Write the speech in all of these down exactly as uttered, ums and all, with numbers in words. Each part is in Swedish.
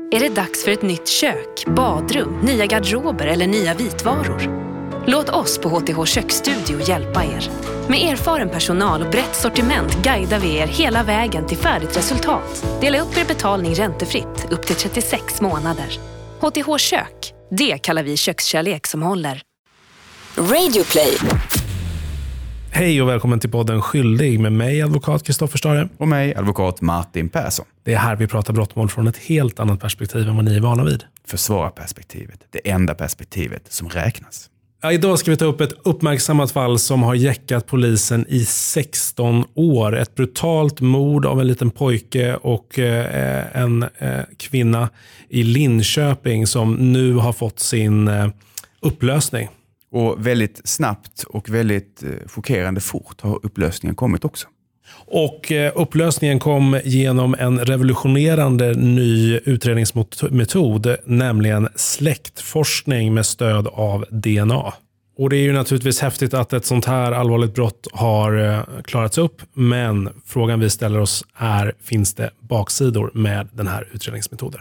Är det dags för ett nytt kök, badrum, nya garderober eller nya vitvaror? Låt oss på H T H Köksstudio hjälpa er. Med erfaren personal och brett sortiment guidar vi er hela vägen till färdigt resultat. Dela upp er betalning räntefritt upp till trettiosex månader. H T H Kök, det kallar vi kökskärlek som håller. Radio Play. Hej och välkommen till podden Skyldig med mig, advokat Kristoffer Stare. Och mig, advokat Martin Persson. Det är här vi pratar brottmål från ett helt annat perspektiv än vad ni är vana vid. Försvararperspektivet, det enda perspektivet som räknas. Ja, idag ska vi ta upp ett uppmärksammat fall som har jäckat polisen i sexton år. Ett brutalt mord av en liten pojke och eh, en eh, kvinna i Linköping som nu har fått sin eh, upplösning. Och väldigt snabbt och väldigt eh, chockerande fort har upplösningen kommit också. Och eh, upplösningen kom genom en revolutionerande ny utredningsmetod, nämligen släktforskning med stöd av D N A. Och det är ju naturligtvis häftigt att ett sånt här allvarligt brott har eh, klarats upp, men frågan vi ställer oss är, finns det baksidor med den här utredningsmetoden?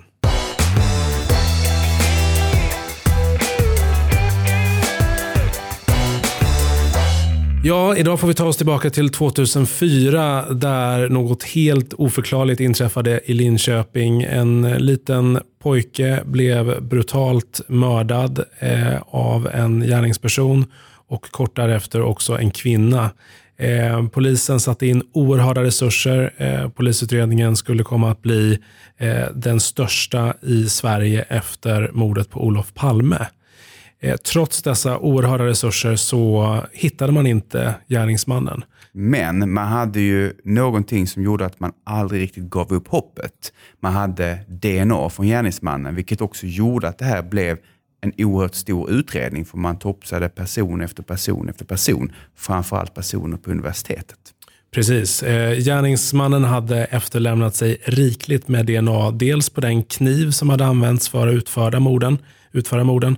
Ja, idag får vi ta oss tillbaka till tvåtusenfyra där något helt oförklarligt inträffade i Linköping. En liten pojke blev brutalt mördad eh, av en gärningsperson och kort därefter också en kvinna. Eh, polisen satte in oerhörda resurser. Eh, polisutredningen skulle komma att bli eh, den största i Sverige efter mordet på Olof Palme. Trots dessa oerhörda resurser så hittade man inte gärningsmannen. Men man hade ju någonting som gjorde att man aldrig riktigt gav upp hoppet. Man hade D N A från gärningsmannen, vilket också gjorde att det här blev en oerhört stor utredning. För man topsade person efter person efter person, framförallt personer på universitetet. Precis. Eh, gärningsmannen hade efterlämnat sig rikligt med D N A. Dels på den kniv som hade använts för att utföra morden. Utföra morden.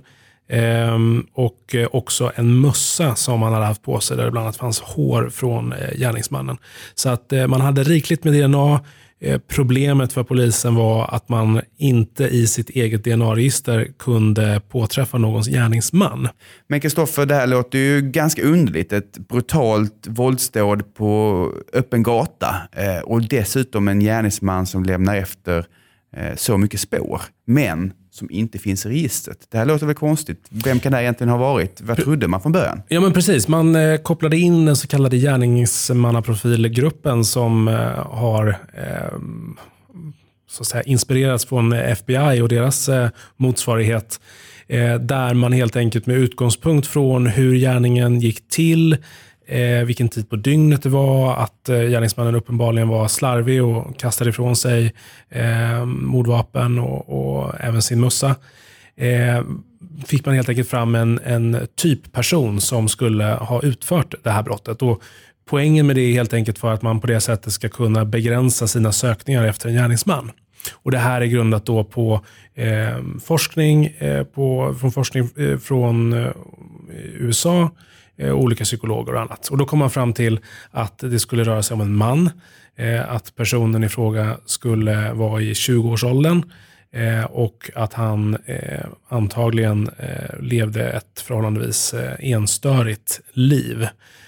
Ehm, och också en mössa som man hade haft på sig där det bland annat fanns hår från eh, gärningsmannen. Så att eh, man hade rikligt med D N A. Eh, problemet för polisen var att man inte i sitt eget D N A-register kunde påträffa någons gärningsman. Men Kristoffer, det här låter ju ganska underligt. Ett brutalt våldsdåd på öppen gata eh, och dessutom en gärningsman som lämnar efter eh, så mycket spår. Men som inte finns i registret. Det här låter väl konstigt. Vem kan det egentligen ha varit? Vad trodde man från början? Ja, men precis. Man eh, kopplade in den så kallade gärningsmannaprofilgruppen som eh, har eh, så att säga, inspirerats från F B I och deras eh, motsvarighet. Eh, där man helt enkelt med utgångspunkt från hur gärningen gick till, Eh, vilken tid på dygnet det var, att eh, gärningsmannen uppenbarligen var slarvig och kastade ifrån sig eh, mordvapen och, och även sin mössa. Eh, fick man helt enkelt fram en, en typperson som skulle ha utfört det här brottet. Och poängen med det är helt enkelt för att man på det sättet ska kunna begränsa sina sökningar efter en gärningsman. Och det här är grundat då på eh, forskning, eh, på, från forskning eh, från eh, U S A, olika psykologer och annat. Och då kom man fram till att det skulle röra sig om en man, eh, att personen i fråga skulle vara i tjugoårsåldern eh, och att han eh, antagligen eh, levde ett förhållandevis eh, enstörigt liv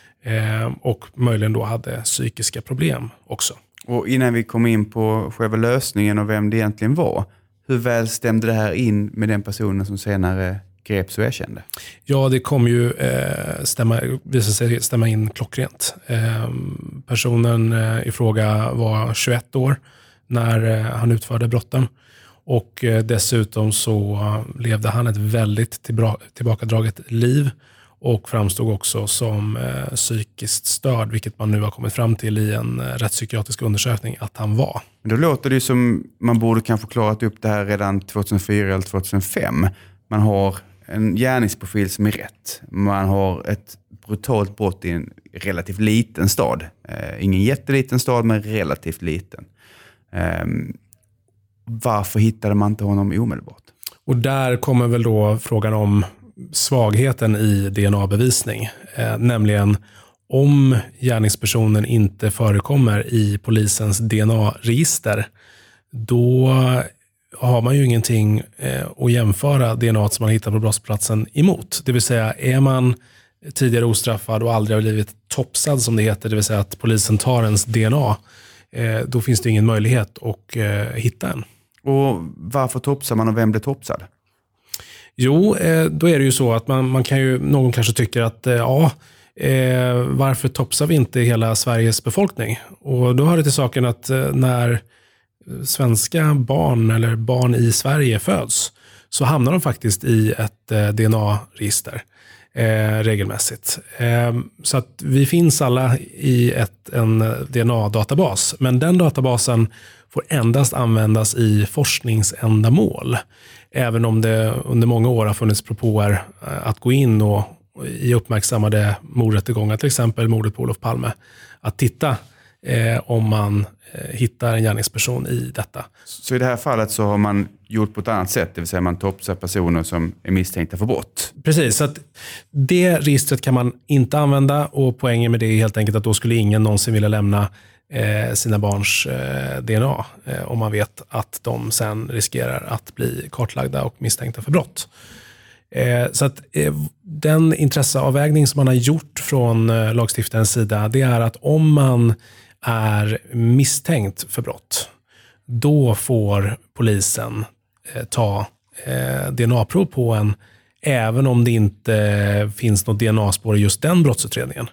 eh, och möjligen då hade psykiska problem också. Och innan vi kom in på själva lösningen och vem det egentligen var, hur väl stämde det här in med den personen som senare greps och erkände? Ja, det kom ju eh, stämma, visa sig stämma in klockrent. Eh, personen eh, i fråga var tjugoett år när eh, han utförde brotten. Och eh, dessutom så uh, levde han ett väldigt tillbra- tillbakadraget liv och framstod också som eh, psykiskt störd, vilket man nu har kommit fram till i en eh, rättspsykiatrisk undersökning att han var. Men då låter det som man borde kanske klarat upp det här redan tjugohundrafyra eller tjugohundrafem. Man har en gärningsprofil som är rätt. Man har ett brutalt brott i en relativt liten stad. Eh, ingen jätteliten stad, men relativt liten. Eh, varför hittade man inte honom omedelbart? Och där kommer väl då frågan om svagheten i D N A-bevisning. Eh, nämligen om gärningspersonen inte förekommer i polisens D N A-register, då har man ju ingenting eh, att jämföra D N A som man hittar på brottsplatsen emot. Det vill säga, är man tidigare ostraffad och aldrig har blivit topsad som det heter, det vill säga att polisen tar ens D N A, eh, då finns det ingen möjlighet att eh, hitta en. Och varför topsar man och vem blir topsad? Jo, eh, då är det ju så att man, man kan ju, någon kanske tycker att eh, ja, eh, varför topsar vi inte hela Sveriges befolkning? Och då hör det till saken att eh, när svenska barn eller barn i Sverige föds så hamnar de faktiskt i ett eh, D N A-register eh, regelmässigt. Eh, så att vi finns alla i ett, en D N A-databas, men den databasen får endast användas i forskningsändamål. Även om det under många år har funnits propåer att gå in och i uppmärksammade mordrättegångar, till exempel mordet på Olof Palme, att titta eh, om man eh, hittar en gärningsperson i detta. Så i det här fallet så har man gjort på ett annat sätt, det vill säga man topsar personer som är misstänkta för brott? Precis, så att det registret kan man inte använda, och poängen med det är helt enkelt att då skulle ingen någonsin vilja lämna eh, sina barns eh, D N A eh, om man vet att de sen riskerar att bli kartlagda och misstänkta för brott. Eh, så att eh, den intresseavvägning som man har gjort från eh, lagstiftarens sida, det är att om man är misstänkt för brott, då får polisen eh, ta eh, D N A-prov på en, även om det inte finns något D N A-spår i just den brottsutredningen.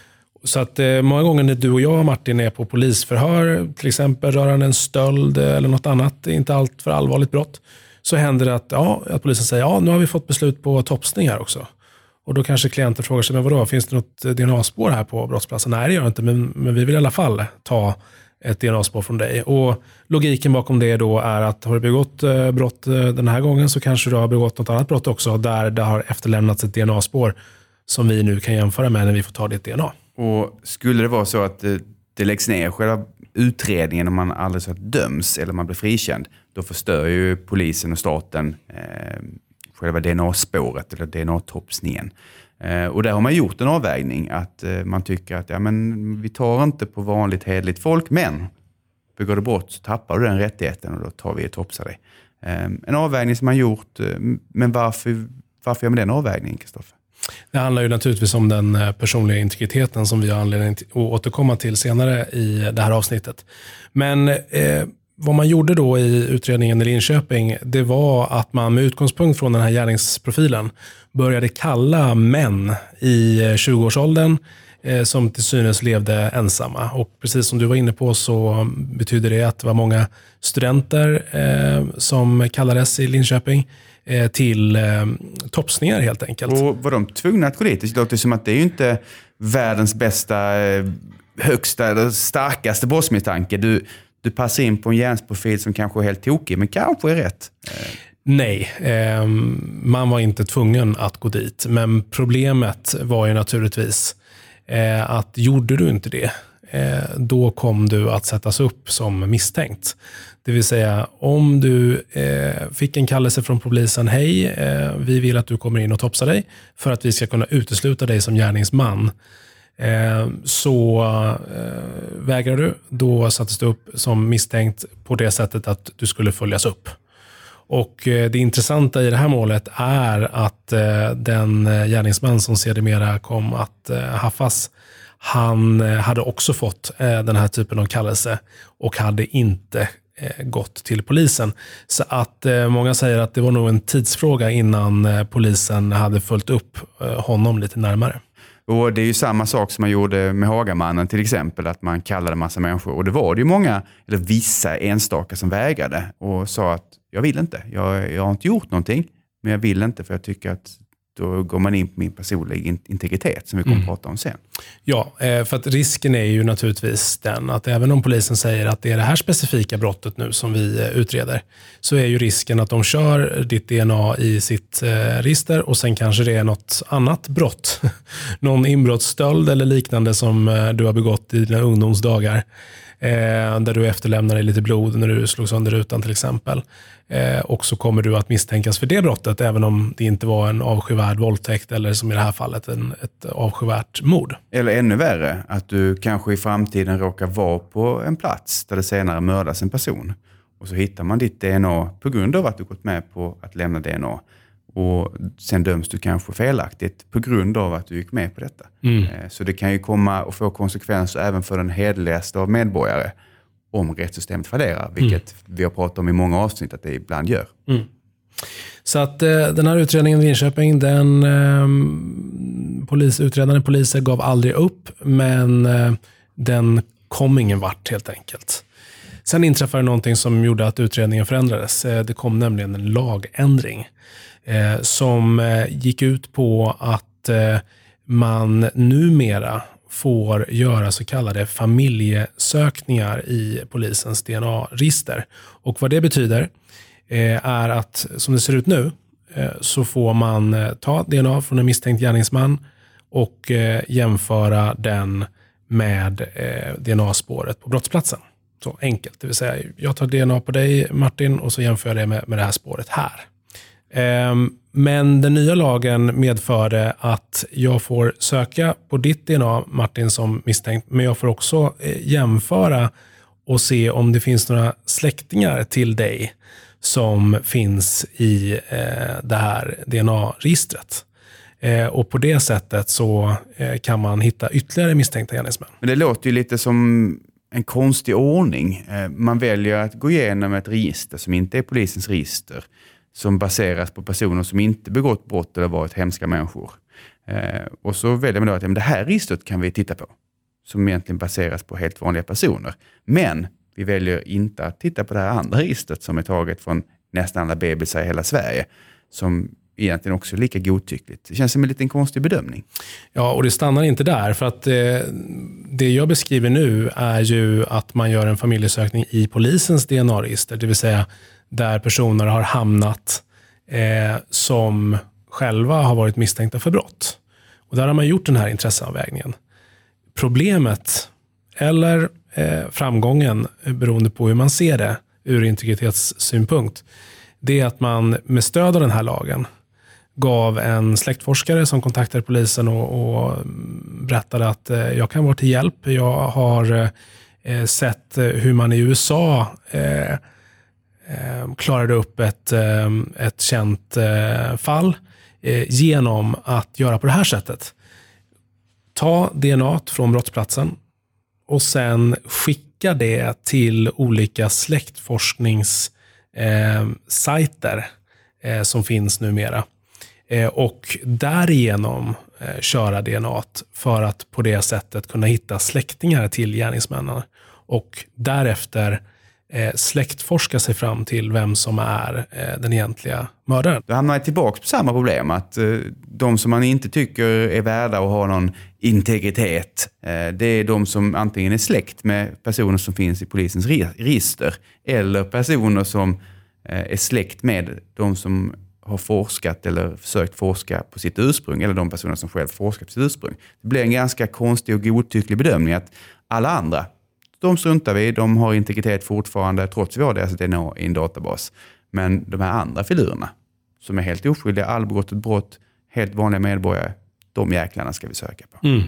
Så att eh, många gånger när du och jag, Martin, är på polisförhör, till exempel rörande en stöld eller något annat, inte allt för allvarligt brott, så händer det att, ja, att polisen säger ja, nu har vi fått beslut på topsning här också. Och då kanske klienter frågar sig, men vadå, finns det något D N A-spår här på brottsplatsen? Nej, det gör det inte, men, men vi vill i alla fall ta ett D N A-spår från dig. Och logiken bakom det då är att har du begått eh, brott eh, den här gången, så kanske du har begått något annat brott också där det har efterlämnats ett D N A-spår som vi nu kan jämföra med när vi får ta ditt D N A. Och skulle det vara så att det, det läggs ner själva utredningen om man aldrig så att döms eller man blir frikänd, då förstör ju polisen och staten eh, själva D N A-spåret eller D N A-topsningen. Eh, och där har man gjort en avvägning att eh, man tycker att ja, men vi tar inte på vanligt hederligt folk, men begår du brott så tappar du den rättigheten och då tar vi och topsar dig. Eh, en avvägning som man gjort, eh, men varför, varför gör man den avvägningen, Kristoffer? Det handlar ju naturligtvis om den personliga integriteten som vi har anledning att återkomma till senare i det här avsnittet. Men eh, vad man gjorde då i utredningen i Linköping, det var att man med utgångspunkt från den här gärningsprofilen började kalla män i tjugoårsåldern eh, som till synes levde ensamma. Och precis som du var inne på så betyder det att det var många studenter eh, som kallades i Linköping till eh, topsningar helt enkelt. Och var de tvungna att gå dit? Det låter som att det är ju inte världens bästa, eh, högsta eller starkaste brottsmisstanke. Du, du passar in på en gärningsprofil som kanske är helt tokig, men kanske är rätt. Eh. Nej, eh, man var inte tvungen att gå dit. Men problemet var ju naturligtvis eh, att gjorde du inte det, eh, då kom du att sättas upp som misstänkt. Det vill säga, om du eh, fick en kallelse från polisen, hej, eh, vi vill att du kommer in och topsar dig för att vi ska kunna utesluta dig som gärningsman. Eh, så eh, vägrar du, då sattes du upp som misstänkt på det sättet att du skulle följas upp. Och eh, det intressanta i det här målet är att eh, den gärningsman som sedermera kom att eh, haffas, han eh, hade också fått eh, den här typen av kallelse och hade inte gått till polisen. Så att eh, många säger att det var nog en tidsfråga innan eh, polisen hade följt upp eh, honom lite närmare. Och det är ju samma sak som man gjorde med Hagamannen till exempel, att man kallade massa människor. Och det var det ju många, eller vissa enstaka som vägrade och sa att jag vill inte. Jag, jag har inte gjort någonting, men jag vill inte för jag tycker att då går man in på min personliga integritet som vi kommer mm. att prata om sen. Ja, för att risken är ju naturligtvis den att även om polisen säger att det är det här specifika brottet nu som vi utreder, så är ju risken att de kör ditt D N A i sitt register och sen kanske det är något annat brott. Någon inbrottsstöld eller liknande som du har begått i dina ungdomsdagar. Eh, där du efterlämnar dig lite blod när du slog sönder rutan till exempel. Eh, och så kommer du att misstänkas för det brottet även om det inte var en avskyvärd våldtäkt eller som i det här fallet en, ett avskyvärt mord. Eller ännu värre, att du kanske i framtiden råkar vara på en plats där det senare mördas en person. Och så hittar man ditt D N A på grund av att du gått med på att lämna D N A. Och sen döms du kanske felaktigt på grund av att du gick med på detta. Mm. Så det kan ju komma och få konsekvenser även för den hederligaste av medborgare om rättssystemet fallerar. Vilket mm. vi har pratat om i många avsnitt att det ibland gör. Mm. Så att eh, den här utredningen i Linköping, den eh, polis, utredande poliser gav aldrig upp, men eh, den kom ingen vart helt enkelt. Sen inträffade någonting som gjorde att utredningen förändrades. Eh, det kom nämligen en lagändring eh, som eh, gick ut på att eh, man numera får göra så kallade familjesökningar i polisens D N A-register. Och vad det betyder är att som det ser ut nu så får man ta D N A från en misstänkt gärningsman och jämföra den med D N A-spåret på brottsplatsen. Så enkelt, det vill säga jag tar D N A på dig Martin och så jämför jag det med, med det här spåret här. Men den nya lagen medförde att jag får söka på ditt D N A Martin som misstänkt, men jag får också jämföra och se om det finns några släktingar till dig som finns i eh, det här D N A-registret. Eh, och på det sättet så eh, kan man hitta ytterligare misstänkta gärningsmän. Men det låter ju lite som en konstig ordning. Eh, man väljer att gå igenom ett register som inte är polisens register, som baseras på personer som inte begått brott eller varit hemska människor. Eh, och så väljer man då att ja, men det här registret kan vi titta på, som egentligen baseras på helt vanliga personer. Men vi väljer inte att titta på det här andra registret som är taget från nästan alla bebisar i hela Sverige, som egentligen också är lika godtyckligt. Det känns som en liten konstig bedömning. Ja, och det stannar inte där, för att eh, det jag beskriver nu är ju att man gör en familjesökning i polisens D N A-register, det vill säga där personer har hamnat eh, som själva har varit misstänkta för brott. Och där har man gjort den här intresseavvägningen. Problemet, eller eh, framgången, beroende på hur man ser det ur integritetssynpunkt, det är att man med stöd av den här lagen gav en släktforskare som kontaktade polisen och, och berättade att eh, jag kan vara till hjälp. Jag har eh, sett hur man i U S A eh, eh, klarade upp ett, eh, ett känt eh, fall eh, genom att göra på det här sättet. Ta D N A från brottsplatsen och sen skicka det till olika släktforskningssajter eh, eh, som finns numera. Eh, och därigenom eh, köra D N A för att på det sättet kunna hitta släktingar till gärningsmännen. Och därefter eh, släktforska sig fram till vem som är eh, den egentliga mördaren. Då hamnar man tillbaka på samma problem, att eh, de som man inte tycker är värda att ha någon integritet, eh, det är de som antingen är släkt med personer som finns i polisens register, eller personer som eh, är släkt med de som har forskat eller försökt forska på sitt ursprung, eller de personer som själv forskar på sitt ursprung. Det blir en ganska konstig och godtycklig bedömning att alla andra, de struntar vi, de har integritet fortfarande trots att vi har deras D N A i en databas. Men de här andra filurerna som är helt oskyldiga, allbrott ett brott, helt vanliga medborgare, de jäklarna ska vi söka på. Mm.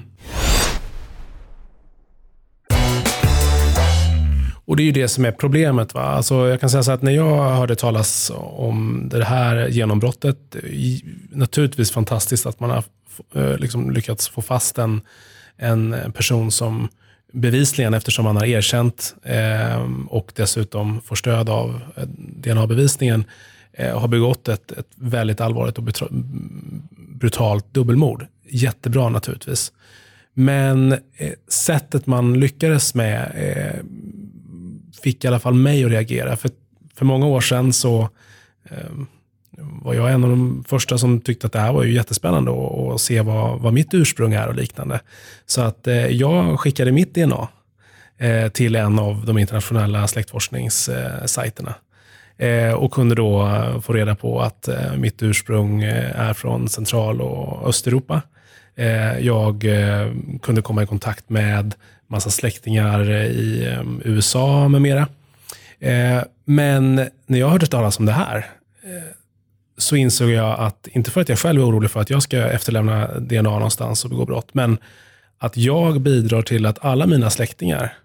Och det är ju det som är problemet. Va? Alltså jag kan säga så att när jag hörde talas om det här genombrottet, naturligtvis fantastiskt att man har liksom lyckats få fast en, en person som bevisligen, eftersom man har erkänt eh, och dessutom får stöd av D N A-bevisningen, eh, har begått ett, ett väldigt allvarligt och brutalt dubbelmord. Jättebra naturligtvis. Men eh, sättet man lyckades med eh, fick i alla fall mig att reagera. För, för många år sedan så eh, var jag en av de första som tyckte att det här var ju jättespännande och, och se vad, vad mitt ursprung är och liknande. Så att eh, jag skickade mitt D N A eh, till en av de internationella släktforskningssajterna eh, och kunde då få reda på att eh, mitt ursprung är från Central- och Östeuropa. Eh, jag eh, kunde komma i kontakt med massa släktingar i eh, U S A med mera. Eh, men när jag hörde talas om det här eh, så insåg jag att, inte för att jag själv är orolig för att jag ska efterlämna D N A någonstans och begå brott, men att jag bidrar till att alla mina släktingar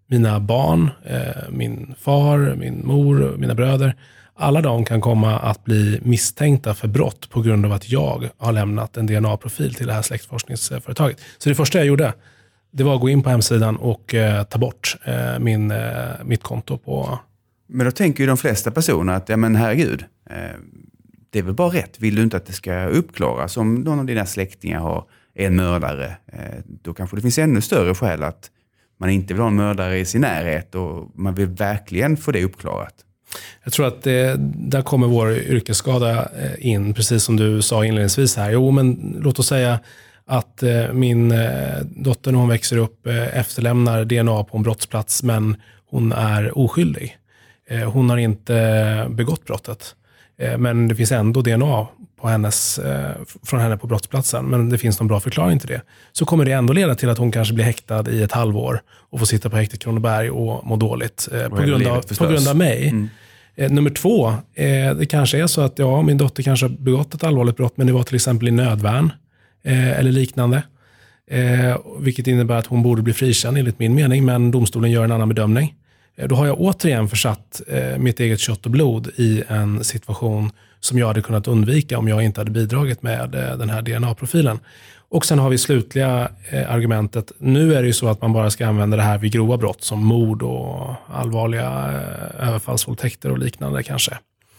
mina barn, eh, min far, min mor, mina bröder, alla de kan komma att bli misstänkta för brott på grund av att jag har lämnat en D N A-profil till det här släktforskningsföretaget. Så det första jag gjorde, det var att gå in på hemsidan och eh, ta bort eh, min, eh, mitt konto på... Men då tänker ju de flesta personer att, ja men herregud, eh, det är väl bara rätt. Vill du inte att det ska uppklaras? Om någon av dina släktingar har en mördare, eh, då kanske det finns ännu större skäl att man inte vill ha en mördare i sin närhet och man vill verkligen få det uppklarat. Jag tror att det, där kommer vår yrkesskada in, precis som du sa inledningsvis här. Jo, men låt oss säga att eh, min eh, dotter när hon växer upp eh, efterlämnar D N A på en brottsplats, men hon är oskyldig. Eh, hon har inte begått brottet, eh, men det finns ändå D N A på hennes, eh, från henne på brottsplatsen, men det finns någon bra förklaring till det. Så kommer det ändå leda till att hon kanske blir häktad i ett halvår och får sitta på häktet Kronoberg och må dåligt eh, på, grund av, på grund av mig. Mm. Eh, nummer två, eh, det kanske är så att ja, min dotter kanske har begått ett allvarligt brott, men det var till exempel i nödvärn eh, eller liknande. Eh, vilket innebär att hon borde bli frikänd enligt min mening, men domstolen gör en annan bedömning. Eh, då har jag återigen försatt eh, mitt eget kött och blod i en situation som jag hade kunnat undvika om jag inte hade bidragit med eh, den här D N A-profilen. Och sen har vi slutliga eh, argumentet. Nu är det ju så att man bara ska använda det här vid grova brott som mord och allvarliga eh, överfallsvåldtäkter och liknande kanske.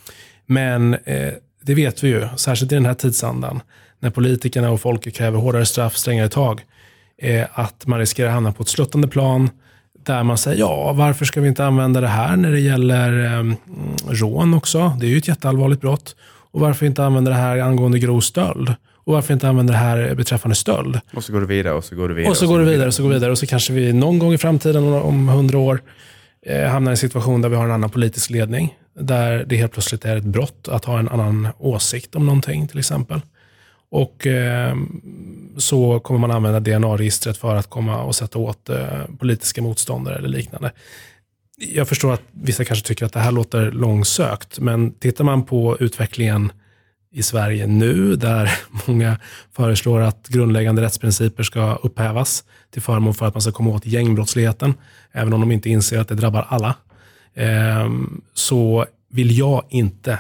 Men eh, det vet vi ju, särskilt i den här tidsandan, när politikerna och folket kräver hårdare straff, strängare tag, eh, att man riskerar att hamna på ett sluttande plan där man säger, ja, varför ska vi inte använda det här när det gäller eh, rån också? Det är ju ett jätteallvarligt brott. Och varför inte använda det här angående grov stöld? Och varför inte använda det här beträffande stöld? Och så går det vidare och så går det vidare. Och så går det vidare och så går det vidare. Och så kanske vi någon gång i framtiden, om hundra år, eh, hamnar i en situation där vi har en annan politisk ledning. Där det helt plötsligt är ett brott att ha en annan åsikt om någonting till exempel. Och eh, så kommer man använda D N A-registret för att komma och sätta åt eh, politiska motståndare eller liknande. Jag förstår att vissa kanske tycker att det här låter långsökt, men tittar man på utvecklingen i Sverige nu, där många föreslår att grundläggande rättsprinciper ska upphävas till förmån för att man ska komma åt gängbrottsligheten, även om de inte inser att det drabbar alla, eh, så vill jag inte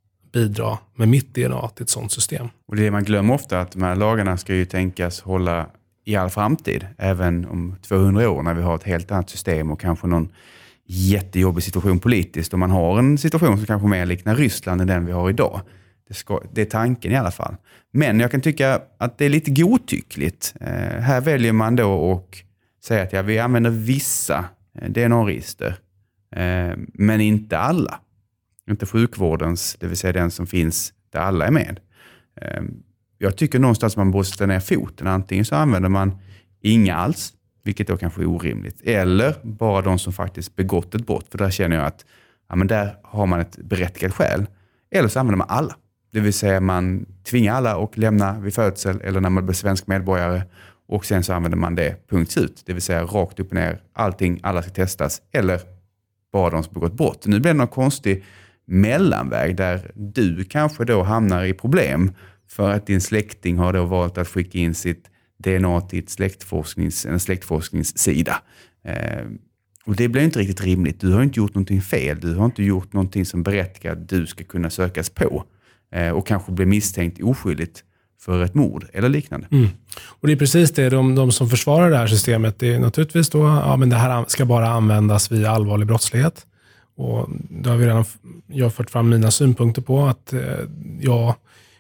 bidra med mitt D N A till ett sådant system. Och det man glömmer ofta, att de här lagarna ska ju tänkas hålla i all framtid, även om tvåhundra år när vi har ett helt annat system och kanske någon jättejobbig situation politiskt, och man har en situation som kanske mer liknar Ryssland än den vi har idag. Det, ska, det är tanken i alla fall. Men jag kan tycka att det är lite godtyckligt. Eh, här väljer man då att säga att ja, vi använder vissa D N A-register, eh, men inte alla. Inte sjukvårdens, det vill säga den som finns där alla är med. Eh, jag tycker någonstans att man borde ställa ner foten. Antingen så använder man inga alls, vilket då kanske är orimligt. Eller bara de som faktiskt begått ett brott. För där känner jag att ja, men där har man ett berättigat skäl. Eller så använder man alla. Det vill säga man tvingar alla att lämna vid födsel eller när man blir svensk medborgare. Och sen så använder man det punkt ut. Det vill säga rakt upp och ner. Allting, alla ska testas. Eller bara de som begått brott. Nu blir det någon konstig mellanväg där du kanske då hamnar i problem. För att din släkting har då valt att skicka in sitt D N A till ett släktforsknings, en släktforskningssida. Eh, och det blir inte riktigt rimligt. Du har inte gjort någonting fel. Du har inte gjort någonting som berättigar att du ska kunna sökas på. Eh, och kanske bli misstänkt oskyldigt för ett mord eller liknande. Mm. Och det är precis det, de, de som försvarar det här systemet, det är naturligtvis då, ja men det här ska bara användas vid allvarlig brottslighet. Och då har vi redan, jag har fört fram mina synpunkter på att eh, ja,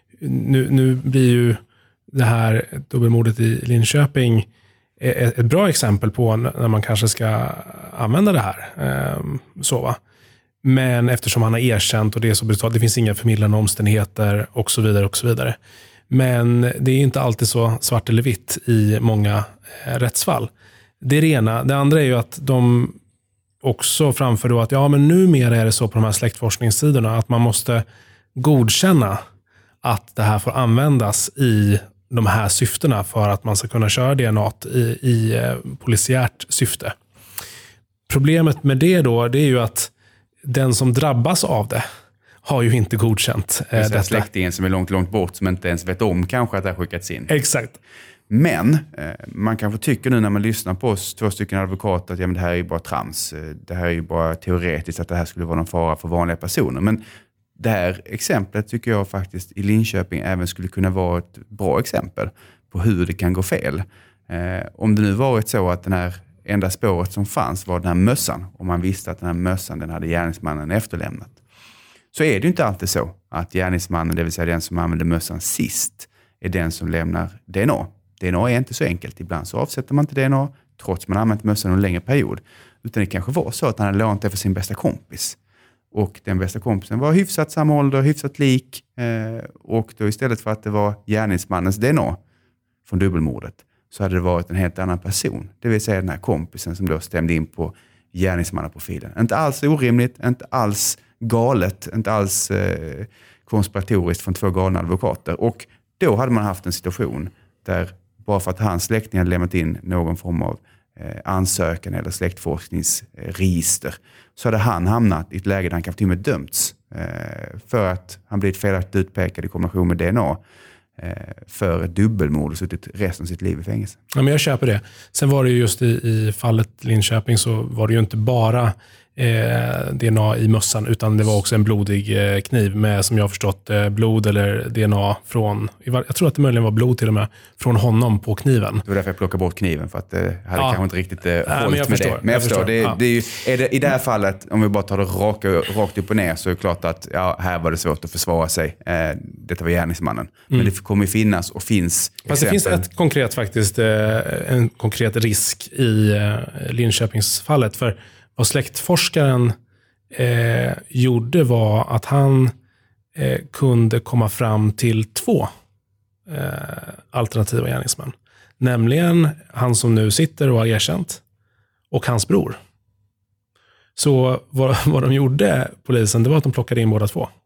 nu, nu blir ju det här dubbelmordet i Linköping ett, ett bra exempel på när man kanske ska använda det här. Eh, så va? Men eftersom han har erkänt och det är så brutalt, det finns inga förmildrande omständigheter och så vidare och så vidare. Men det är inte alltid så svart eller vitt i många eh, rättsfall. Det är det ena. Det andra är ju att de också framför då att ja, men numera är det så på de här släktforskningssidorna att man måste godkänna att det här får användas i de här syftena för att man ska kunna köra D N A i, i eh, polisiärt syfte. Problemet med det då, det är ju att den som drabbas av det har ju inte godkänt eh, detta. Släktingen som är långt, långt bort som inte ens vet om kanske att det har skickats in. Exakt. Men eh, man kanske tycker nu när man lyssnar på oss två stycken advokater att ja, men det här är ju bara trams. Det här är ju bara teoretiskt att det här skulle vara någon fara för vanliga personer. Men det här exemplet tycker jag faktiskt i Linköping även skulle kunna vara ett bra exempel på hur det kan gå fel. Eh, om det nu varit så att den här enda spåret som fanns var den här mössan och man visste att den här mössan den hade gärningsmannen efterlämnat. Så är det ju inte alltid så att gärningsmannen, det vill säga den som använde mössan sist, är den som lämnar D N A. D N A är inte så enkelt. Ibland så avsätter man inte D N A trots man använt mössan en längre period. Utan det kanske var så att han hade lånat det för sin bästa kompis. Och den bästa kompisen var hyfsat samma ålder, hyfsat lik. Eh, och då istället för att det var gärningsmannens D N A från dubbelmordet så hade det varit en helt annan person. Det vill säga den här kompisen som då stämde in på gärningsmannaprofilen. Inte alls orimligt, inte alls galet, inte alls eh, konspiratoriskt från två galna advokater. Och då hade man haft en situation där bara för att hans släkting hade lämnat in någon form av eh, ansökan eller släktforskningsregister så hade han hamnat i ett läge där han kanske till och med dömts eh, för att han blivit felaktigt utpekad i kombination med D N A eh, för ett dubbelmord och suttit resten av sitt liv i fängelse. Ja, men jag köper det. Sen var det ju just i, i fallet Linköping så var det ju inte bara Eh, D N A i mössan utan det var också en blodig eh, kniv med, som jag har förstått, eh, blod eller D N A från, jag tror att det möjligen var blod till och med, från honom på kniven. Det var därför jag plockade bort kniven för att det eh, hade ja. kanske inte riktigt eh, hållit Nej, men jag med förstår, det. Men jag, jag förstår, förstår. Det, ja. det är ju, är det, i det här fallet, om vi bara tar det raka, rakt upp och ner så är det klart att ja, här var det svårt att försvara sig. Eh, detta var gärningsmannen. Mm. Men det kommer ju finnas och finns Fast exempel. Det finns ett konkret faktiskt, eh, en konkret risk i eh, Linköpingsfallet för vad släktforskaren Eh, gjorde var att han eh, kunde komma fram till två eh, alternativa gärningsmän. Nämligen han som nu sitter och har erkänt och hans bror. Så vad, vad de gjorde, polisen, det var att de plockade in båda två.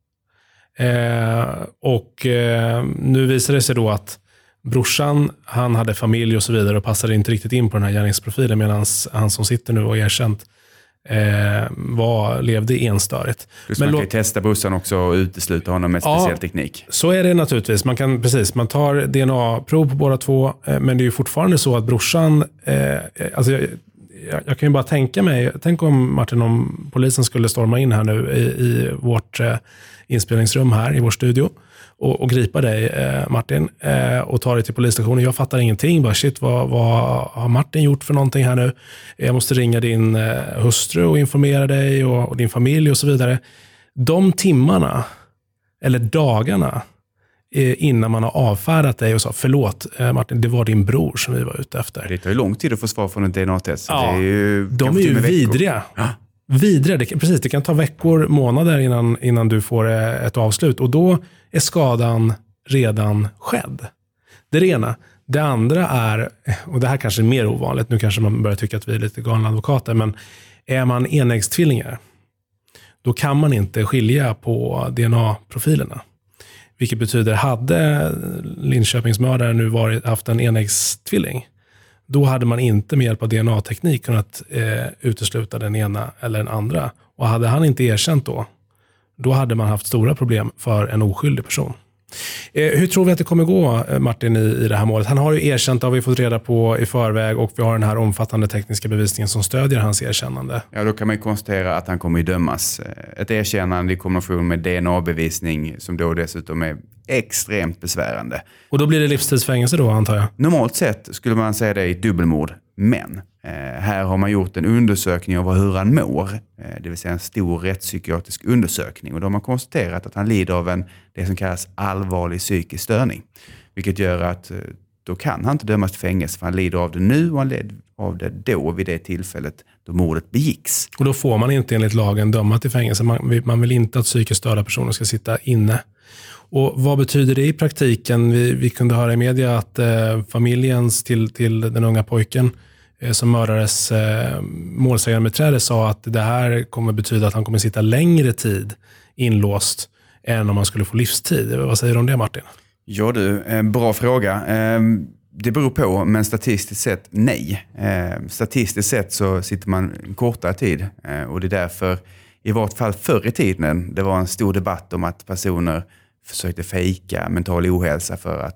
Eh, och eh, nu visade det sig då att brorsan, han hade familj och så vidare och passade inte riktigt in på den här gärningsprofilen medan han som sitter nu och har erkänt Eh, var, levde enstöret. Plus men man kan ju testa brorsan också och utesluta honom med ja, speciell teknik. Så är det naturligtvis. Man kan precis, man tar D N A-prov på båda två, eh, men det är ju fortfarande så att brorsan, eh, alltså jag, jag, jag kan ju bara tänka mig, tänk om Martin, om polisen skulle storma in här nu i, i vårt eh, inspelningsrum här i vår studio och, och gripa dig eh, Martin eh, och ta dig till polisstationen. Jag fattar ingenting. Bara shit, vad, vad har Martin gjort för någonting här nu? Jag måste ringa din eh, hustru och informera dig och, och din familj och så vidare. De timmarna eller dagarna eh, innan man har avfärdat dig och sa förlåt eh, Martin, det var din bror som vi var ute efter. Det tar ju lång tid att få svar från en D N A-test. Ja, det är ju, de är ju vidriga. Ja. Vidriga, det, precis, det kan ta veckor, månader innan, innan du får ett avslut och då är skadan redan skedd. Det är det ena. Det andra är, och det här kanske är mer ovanligt, nu kanske man börjar tycka att vi är lite galna advokater, men är man enäggstvillingar, då kan man inte skilja på D N A-profilerna. Vilket betyder, hade Linköpingsmördaren nu varit, haft en enäggstvilling, då hade man inte med hjälp av D N A-teknik kunnat eh, utesluta den ena eller den andra. Och hade han inte erkänt då, då hade man haft stora problem för en oskyldig person. Eh, hur tror vi att det kommer gå, Martin, i, i det här målet? Han har ju erkänt, har vi fått reda på i förväg, och vi har den här omfattande tekniska bevisningen som stödjer hans erkännande. Ja, då kan man konstatera att han kommer att dömas. Ett erkännande i kombination med D N A-bevisning som då dessutom är extremt besvärande. Och då blir det livstidsfängelse då, antar jag? Normalt sett skulle man säga det i dubbelmord, men eh, här har man gjort en undersökning av hur han mår, eh, det vill säga en stor rättspsykiatrisk undersökning, och då har man konstaterat att han lider av en, det som kallas allvarlig psykisk störning, vilket gör att eh, då kan han inte dömas till fängelse, för han lider av det nu och han lider av det då vid det tillfället då mordet begicks. Och då får man inte enligt lagen döma till fängelse, man, man vill inte att psykiskt störda personer ska sitta inne. Och vad betyder det i praktiken? Vi, vi kunde höra i media att eh, familjens till, till den unga pojken eh, som mördades, eh, målsägandebiträde, sa att det här kommer betyda att han kommer sitta längre tid inlåst än om man skulle få livstid. Vad säger du om det, Martin? Ja du, eh, bra fråga. Eh, det beror på, men statistiskt sett nej. Eh, statistiskt sett så sitter man en kortare tid eh, och det är därför, i vart fall förr i tiden, det var en stor debatt om att personer försökte fejka mental ohälsa för att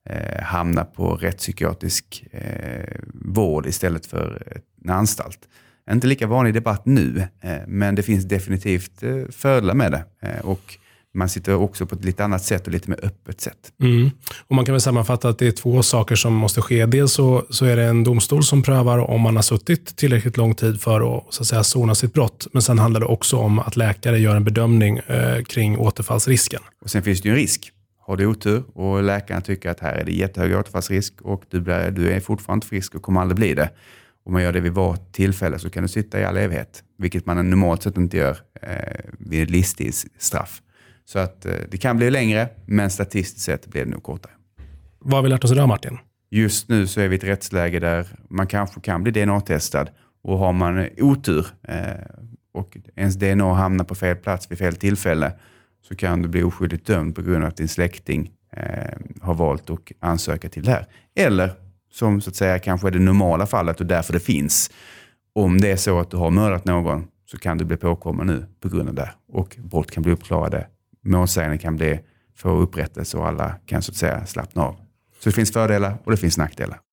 eh, hamna på rättspsykiatrisk eh, vård istället för en anstalt. Inte lika vanlig debatt nu, eh, men det finns definitivt eh, fördelar med det. Eh, och man sitter också på ett lite annat sätt och lite mer öppet sätt. Mm. Och man kan väl sammanfatta att det är två saker som måste ske. Dels så, så är det en domstol som prövar om man har suttit tillräckligt lång tid för att, så att säga, sona sitt brott. Men sen handlar det också om att läkare gör en bedömning eh, kring återfallsrisken. Och sen finns det ju en risk. Har du otur och läkaren tycker att här är det jättehög återfallsrisk och du, blir, du är fortfarande frisk och kommer aldrig bli det. Om man gör det vid vart tillfälle så kan du sitta i all evighet. Vilket man normalt sett inte gör eh, vid ett livstidsstraff. Så att eh, det kan bli längre, men statistiskt sett blir det nog kortare. Vad har vi lärt oss idag, Martin? Just nu så är vi i ett rättsläge där man kanske kan bli D N A-testad. Och har man otur eh, och ens D N A hamnar på fel plats vid fel tillfälle så kan du bli oskyldigt dömd på grund av att din släkting eh, har valt att ansöka till det här. Eller som så att säga kanske är det normala fallet och därför det finns. Om det är så att du har mördat någon så kan du bli påkommen nu på grund av det. Och brott kan bli uppklarade. Målsäganden kan bli få upprättelse och alla kan så att säga slappna av. Så det finns fördelar och det finns nackdelar.